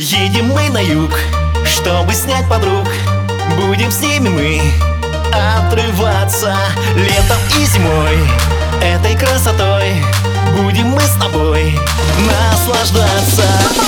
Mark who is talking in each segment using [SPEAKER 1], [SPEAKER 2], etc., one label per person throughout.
[SPEAKER 1] Едем мы на юг, чтобы снять подруг. Будем с ними мы отрываться летом и зимой. Этой красотой будем мы с тобой наслаждаться.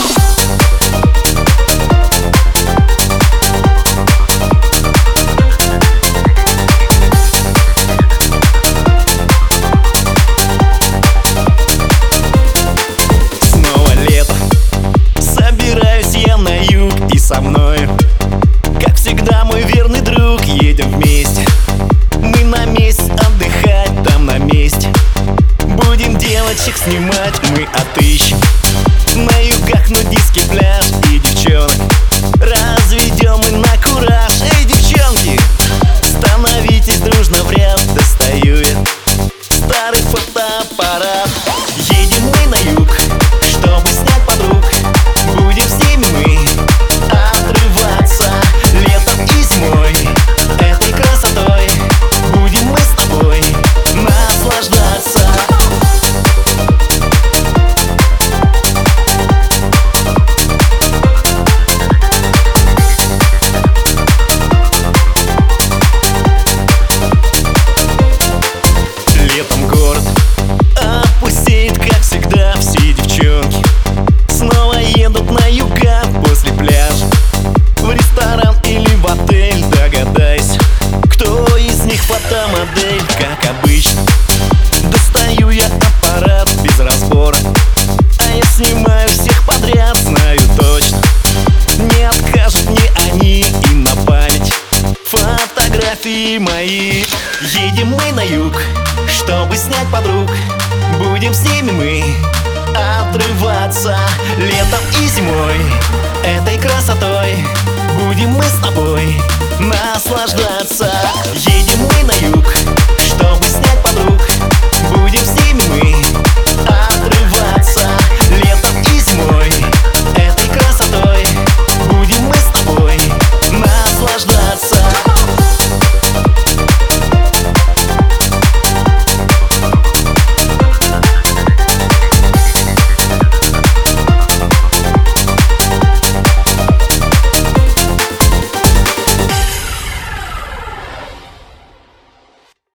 [SPEAKER 1] Со мной, как всегда, мой верный друг. Едем вместе, мы на месте отдыхать, там на месте. Будем девочек снимать, мы отыщем на югах нудистский пляж и девчонок разведем мы на кураж. Эй, девчонки, становитесь дружно в ряд. Достаю я старый фотоаппарат. Едем мы на юг, чтобы снять подруг. Будем с ними мы отрываться летом и зимой. Этой красотой будем мы с тобой наслаждаться. Летом город опустеет, как всегда. Все девчонки снова едут на юга после пляжа, в ресторан или в отель. Догадайся, кто из них фотомодель. Как обычно, достаю я аппарат без разбора, а я снимаю всех подряд. Знаю точно, не откажут мне они и на память фотографии мои. Едем мы на юг, чтобы снять подруг. Будем с ними мы отрываться летом и зимой. Этой красотой будем мы с тобой наслаждаться. Едем мы на юг,